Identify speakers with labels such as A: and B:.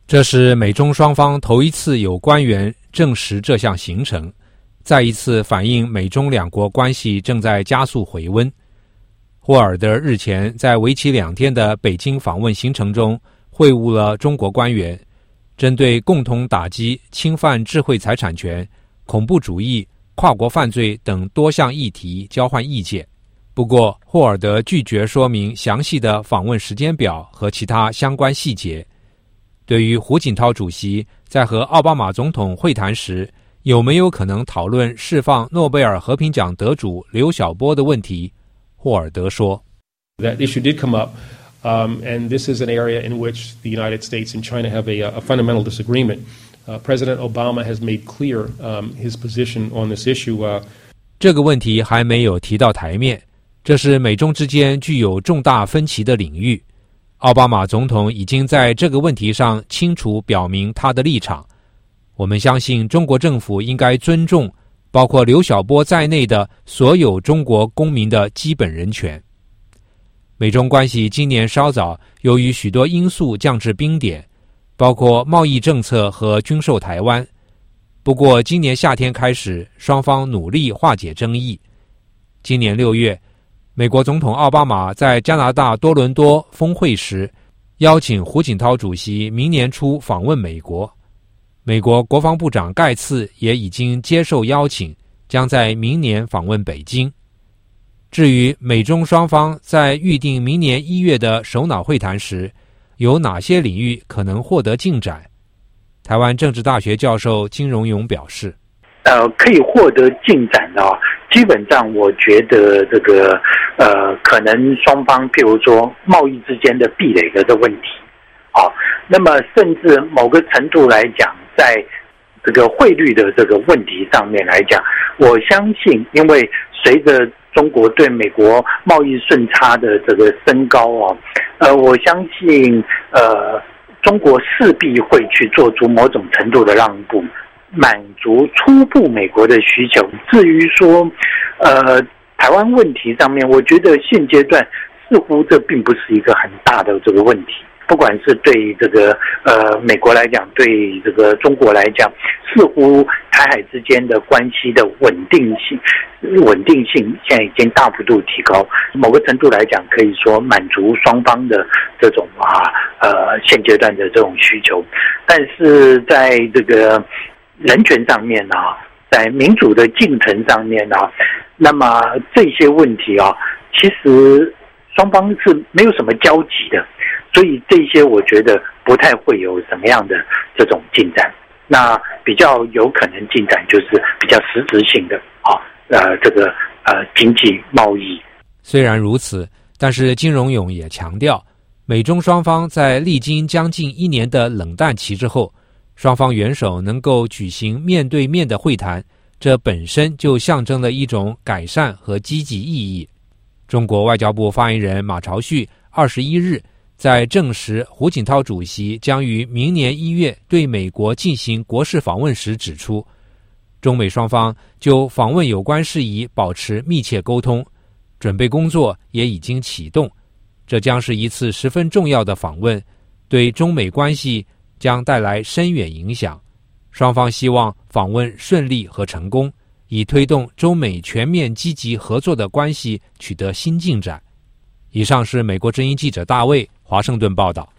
A: 这是美中双方头一次有官员证实这项行程，再一次反映美中两国关系正在加速回温。霍尔德日前在为期2天的北京访问行程中会晤了中国官员，针对共同打击侵犯智慧财产权、恐怖主义、跨国犯罪等多项议题交换意见。不过，霍尔德拒绝说明详细的访问时间表和其他相关细节。对于胡锦涛主席在和奥巴马总统会谈时有没有可能讨论释放诺贝尔和平奖得主刘晓波的问题，霍尔德说
B: That issue did come up, and this is an area in which the United States and China have a fundamental disagreement. President Obama has made clear his position on this issue.
A: 这个问题还没有提到台面，这是美中之间具有重大分歧的领域。奥巴马总统已经在这个问题上清楚表明他的立场。我们相信中国政府应该尊重包括刘晓波在内的所有中国公民的基本人权。美中关系今年稍早由于许多因素降至冰点，包括贸易政策和军售台湾。不过今年夏天开始，双方努力化解争议。今年6月，美国总统奥巴马在加拿大多伦多峰会时邀请胡锦涛主席明年初访问美国。美国国防部长盖茨也已经接受邀请，将在明年访问北京。至于美中双方在预定明年1月的首脑会谈时，有哪些领域可能获得进展？台湾政治大学教授金荣勇表示，
C: 可以获得进展基本上我觉得这个可能双方譬如说贸易之间的壁垒的这问题那么甚至某个程度来讲，在这个汇率的这个问题上面来讲，我相信因为随着中国对美国贸易顺差的这个升高我相信中国势必会去做出某种程度的让步，满足初步美国的需求。至于说台湾问题上面，我觉得现阶段似乎这并不是一个很大的这个问题，不管是对这个美国来讲，对这个中国来讲，似乎台海之间的关系的稳定性现在已经大幅度提高，某个程度来讲可以说满足双方的这种现阶段的这种需求。但是在这个人权上面在民主的进程上面那么这些问题其实双方是没有什么交集的，所以这些我觉得不太会有什么样的这种进展。那比较有可能进展就是比较实质性的这个经济贸易。
A: 虽然如此，但是金荣勇也强调，美中双方在历经将近1年的冷淡期之后，双方元首能够举行面对面的会谈，这本身就象征了一种改善和积极意义。中国外交部发言人马朝旭21日在证实胡锦涛主席将于明年1月对美国进行国事访问时指出，中美双方就访问有关事宜保持密切沟通，准备工作也已经启动，这将是一次十分重要的访问，对中美关系将带来深远影响。双方希望访问顺利和成功，以推动中美全面积极合作的关系取得新进展。以上是美国之音记者大卫华盛顿报道。